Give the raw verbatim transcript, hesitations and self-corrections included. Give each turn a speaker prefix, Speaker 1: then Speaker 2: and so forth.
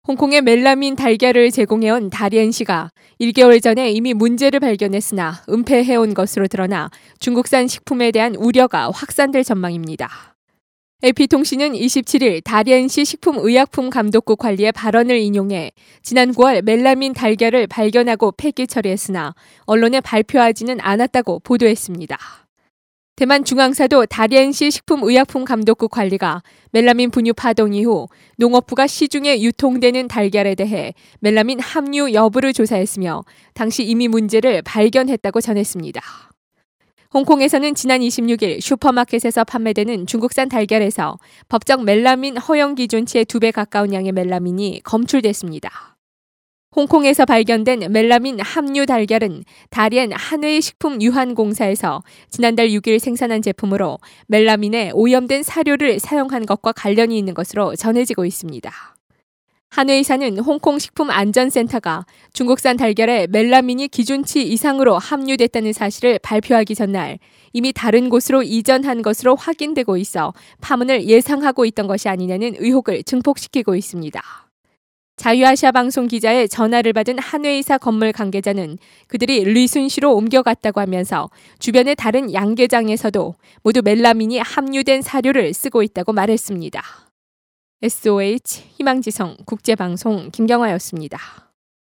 Speaker 1: 홍콩의 멜라민 달걀을 제공해온 다리엔시가 일 개월 전에 이미 문제를 발견했으나 은폐해온 것으로 드러나 중국산 식품에 대한 우려가 확산될 전망입니다. 에이피통신은 이십칠 일 다리엔시 식품의약품 감독국 관리의 발언을 인용해 지난 구월 멜라민 달걀을 발견하고 폐기 처리했으나 언론에 발표하지는 않았다고 보도했습니다. 대만 중앙사도 다리엔시 식품의약품 감독국 관리가 멜라민 분유 파동 이후 농업부가 시중에 유통되는 달걀에 대해 멜라민 함유 여부를 조사했으며 당시 이미 문제를 발견했다고 전했습니다. 홍콩에서는 지난 이십육 일 슈퍼마켓에서 판매되는 중국산 달걀에서 법정 멜라민 허용 기준치의 두 배 가까운 양의 멜라민이 검출됐습니다. 홍콩에서 발견된 멜라민 함유 달걀은 다리엔 한의 식품유한공사에서 지난달 육 일 생산한 제품으로 멜라민에 오염된 사료를 사용한 것과 관련이 있는 것으로 전해지고 있습니다. 한의사는 홍콩 식품안전센터가 중국산 달걀에 멜라민이 기준치 이상으로 함유됐다는 사실을 발표하기 전날 이미 다른 곳으로 이전한 것으로 확인되고 있어 파문을 예상하고 있던 것이 아니냐는 의혹을 증폭시키고 있습니다. 자유아시아 방송 기자의 전화를 받은 한의사 건물 관계자는 그들이 리순시로 옮겨갔다고 하면서 주변의 다른 양계장에서도 모두 멜라민이 함유된 사료를 쓰고 있다고 말했습니다. 에스오에이치 희망지성 국제방송 김경화였습니다.